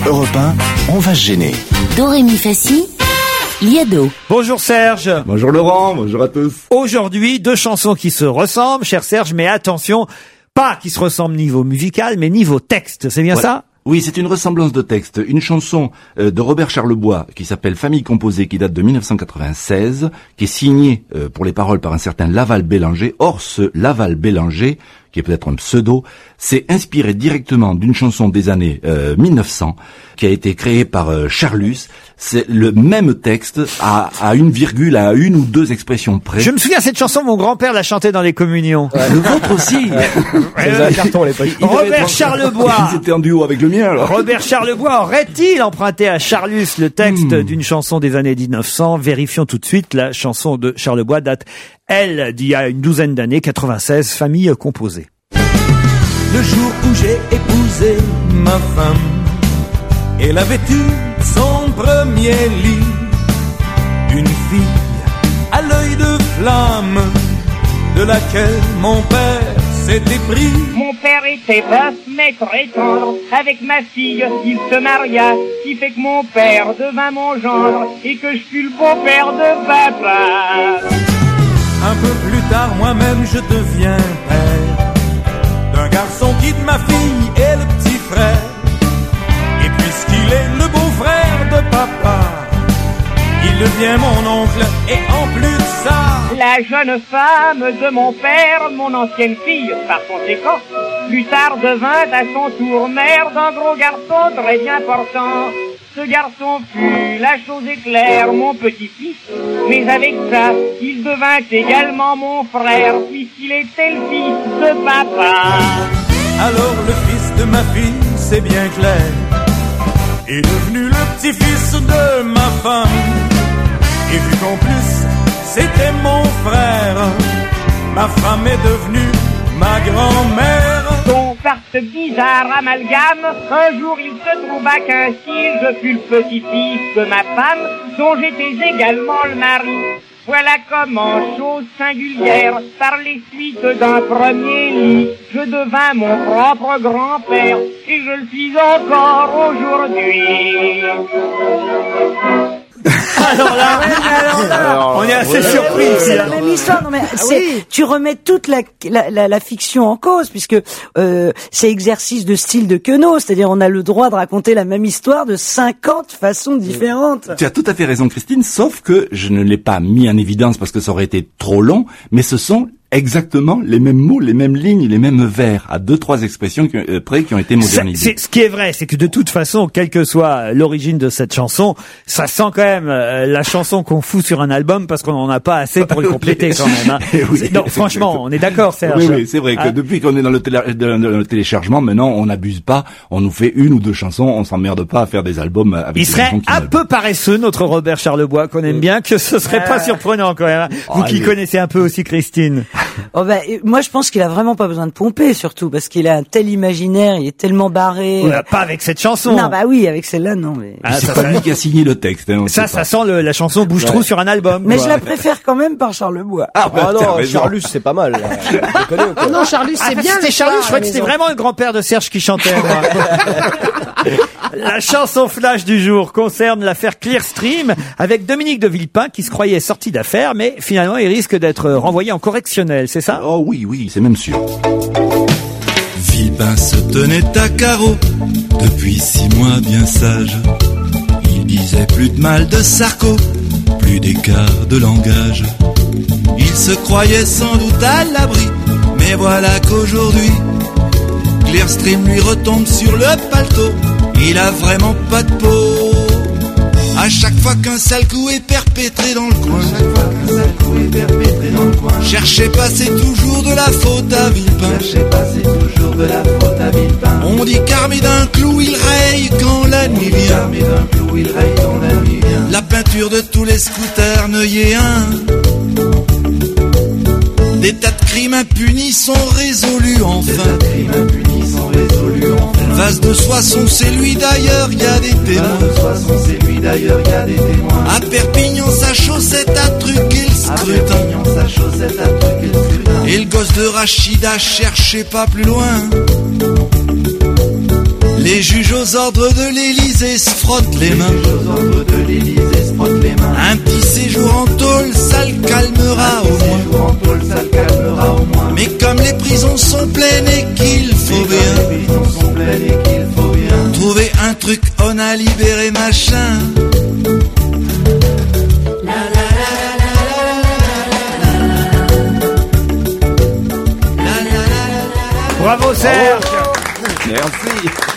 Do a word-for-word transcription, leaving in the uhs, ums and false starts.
Europe un, on va se gêner. Do, ré, mi, fa, si, Liado. Bonjour Serge. Bonjour Laurent, bonjour à tous. Aujourd'hui, deux chansons qui se ressemblent, cher Serge, mais attention, pas qui se ressemblent niveau musical, mais niveau texte, c'est bien Ouais. ça ? Oui, c'est une ressemblance de texte. Une chanson euh, de Robert Charlebois qui s'appelle Famille composée, qui date de dix-neuf cent quatre-vingt-seize, qui est signée euh, pour les paroles par un certain Laval Bélanger. Or, ce Laval Bélanger, qui est peut-être un pseudo, s'est inspiré directement d'une chanson des années euh, mille neuf cents, qui a été créée par euh, Charlus. C'est le même texte à, à une virgule, à une ou deux expressions près. Je me souviens, cette chanson, mon grand-père l'a chantée dans les communions. Ouais, le vôtre aussi. Ouais, ouais. carton à l'époque. Robert Charlebois. Ils étaient en duo avec le mien, alors. Robert Charlebois aurait-il emprunté à Charlus le texte Hmm. d'une chanson des années dix-neuf cents? Vérifions tout de suite. La chanson de Charlebois date, elle, d'il y a une douzaine d'années, quatre-vingt-seize, Famille composée. Le jour où j'ai épousé ma femme, elle avait eu son premier lit. Une fille à l'œil de flamme, de laquelle mon père s'était pris. Mon père était veuf, mais très tendre. Avec ma fille, il se maria, qui fait que mon père devint mon gendre et que je fus le beau-père de papa. Un peu plus tard, moi-même, je deviens père d'un garçon qui de ma fille est le petit frère. Et puisqu'il est le beau-frère de papa, il devient mon oncle et en plus de ça, La jeune femme de mon père, mon ancienne fille, par conséquent, plus tard devint à son tour mère d'un gros garçon très bien portant. Ce garçon fut, la chose est claire, mon petit-fils, mais avec ça, il devint également mon frère, puisqu'il était le fils de papa. alors le fils de ma fille, c'est bien clair, est devenu le petit-fils de ma femme. Et vu qu'en plus, c'était mon frère, ma femme est devenue ma grand-mère. Donc, par ce bizarre amalgame, un jour il se trouva qu'ainsi je fus le petit-fils de ma femme, dont j'étais également le mari. Voilà comment, chose singulière, par les suites d'un premier lit, je devins mon propre grand-père, et je le suis encore aujourd'hui. Alors là, on est assez surpris. C'est ici, la hein. même histoire. Non mais c'est, oui. tu remets toute la, la, la, la fiction en cause, puisque euh, c'est exercice de style de Queneau, c'est-à-dire on a le droit de raconter la même histoire de cinquante façons différentes. Tu as tout à fait raison, Christine, sauf que je ne l'ai pas mis en évidence parce que ça aurait été trop long, mais ce sont exactement les mêmes mots, les mêmes lignes, les mêmes vers, à deux, trois expressions qui, euh, près qui ont été C'est, modernisées. c'est- ce qui est vrai, c'est que de toute façon, quelle que soit l'origine de cette chanson, ça sent quand même euh, la chanson qu'on fout sur un album parce qu'on n'en a pas assez pour le compléter quand même. Hein. Oui, C'est- non, franchement, on est d'accord, Serge. Oui, oui, c'est vrai que Ah. depuis qu'on est dans le, télé, dans le téléchargement, maintenant, on n'abuse pas, on nous fait une ou deux chansons, on s'emmerde pas à faire des albums avec Il des serait chansons qui un ne- peu paresseux, notre Robert Charlebois, qu'on aime bien, que ce serait pas surprenant quand même. hein. Vous Oh, qui allez. connaissez un peu aussi Christine. Oh ben, euh, moi je pense qu'il a vraiment pas besoin de pomper, surtout parce qu'il a un tel imaginaire, il est tellement barré. On n'a pas avec cette chanson. Non bah oui, avec celle-là non mais. Ah, c'est ça, pas ça- lui qui a signé le texte. Hein, on ça, sait ça pas. sent le- la chanson bouge-trou sur un album. Mais quoi. je la préfère quand même par Charlebois. Ah, bah, Ah t'as non, raison. Charlus, c'est pas mal. là. Tu connais ou quoi? Non, Charlus, c'est Ah, bien. c'était le Charlus, soir je à crois la que c'était maison. vraiment le grand-père de Serge qui chantait. moi. La chanson flash du jour concerne l'affaire Clearstream avec Dominique de Villepin qui se croyait sorti d'affaire, mais finalement il risque d'être renvoyé en correctionnel, c'est ça? Oh oui, oui, c'est même sûr. Villepin se tenait à carreau depuis six mois bien sage. Il disait plus de mal de Sarko, plus d'écart de langage. Il se croyait sans doute à l'abri, mais voilà qu'aujourd'hui Clearstream lui retombe sur le paletot. Il a vraiment pas de peau. À chaque fois qu'un sale coup est perpétré dans le coin, cherchez pas, c'est toujours de la faute à Villepin. On dit qu'armé d'un clou il raye quand la nuit vient. La peinture de tous les scooters Neuilly un. Des tas de crimes impunis sont résolus enfin. Vase de Soissons, c'est lui d'ailleurs, y a des témoins. À Perpignan, sa chaussette a truqué le scrutin. Et le gosse de Rachida, cherchez pas plus loin. Les juges aux ordres de l'Élysée se frottent les mains. Un petit séjour en tôle, ça le calmera au moins. Mais comme les prisons sont pleines et qu'il faut bien trouver un truc, on a libéré machin. Bravo Serge. Merci.